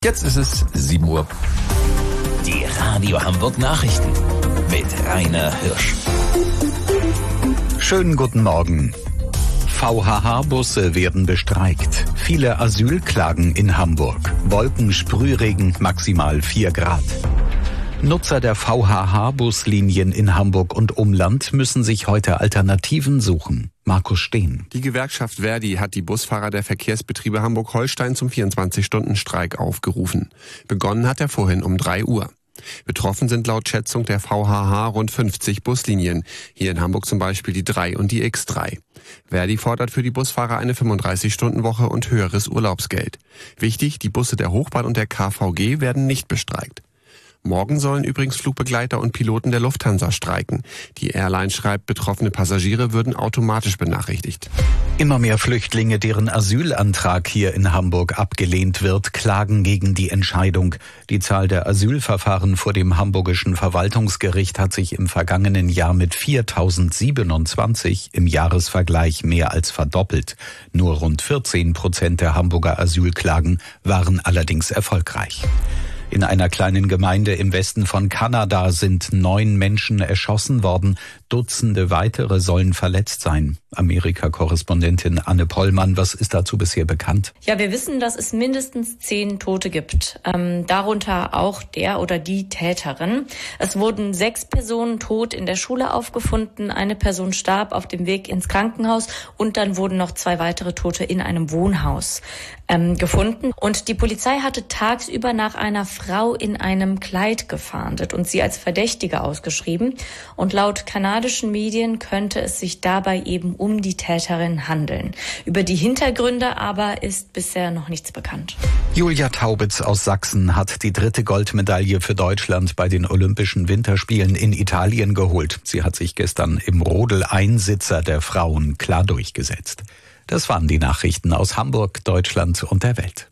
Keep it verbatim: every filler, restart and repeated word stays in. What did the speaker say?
Jetzt ist es sieben Uhr. Die Radio Hamburg Nachrichten mit Rainer Hirsch. Schönen guten Morgen. V H H-Busse werden bestreikt. Viele Asylklagen in Hamburg. Wolkensprühregen, maximal vier Grad. Nutzer der V H H-Buslinien in Hamburg und Umland müssen sich heute Alternativen suchen. Markus Steen. Die Gewerkschaft ver.di hat die Busfahrer der Verkehrsbetriebe Hamburg-Holstein zum vierundzwanzig-Stunden-Streik aufgerufen. Begonnen hat er vorhin um drei Uhr. Betroffen sind laut Schätzung der V H H rund fünfzig Buslinien. Hier in Hamburg zum Beispiel die drei und die X drei. ver.di fordert für die Busfahrer eine fünfunddreißig-Stunden-Woche und höheres Urlaubsgeld. Wichtig, die Busse der Hochbahn und der K V G werden nicht bestreikt. Morgen sollen übrigens Flugbegleiter und Piloten der Lufthansa streiken. Die Airline schreibt, betroffene Passagiere würden automatisch benachrichtigt. Immer mehr Flüchtlinge, deren Asylantrag hier in Hamburg abgelehnt wird, klagen gegen die Entscheidung. Die Zahl der Asylverfahren vor dem Hamburgischen Verwaltungsgericht hat sich im vergangenen Jahr mit viertausendsiebenundzwanzig im Jahresvergleich mehr als verdoppelt. Nur rund vierzehn Prozent der Hamburger Asylklagen waren allerdings erfolgreich. In einer kleinen Gemeinde im Westen von Kanada sind neun Menschen erschossen worden. Dutzende weitere sollen verletzt sein. Amerika-Korrespondentin Anne Pollmann, was ist dazu bisher bekannt? Ja, wir wissen, dass es mindestens zehn Tote gibt. Ähm, darunter auch der oder die Täterin. Es wurden sechs Personen tot in der Schule aufgefunden. Eine Person starb auf dem Weg ins Krankenhaus und dann wurden noch zwei weitere Tote in einem Wohnhaus ähm, gefunden. Und die Polizei hatte tagsüber nach einer Frau in einem Kleid gefahndet und sie als Verdächtige ausgeschrieben. Und laut kanadischen Medien könnte es sich dabei eben um die Täterin handeln. Über die Hintergründe aber ist bisher noch nichts bekannt. Julia Taubitz aus Sachsen hat die dritte Goldmedaille für Deutschland bei den Olympischen Winterspielen in Italien geholt. Sie hat sich gestern im Rodel-Einsitzer der Frauen klar durchgesetzt. Das waren die Nachrichten aus Hamburg, Deutschland und der Welt.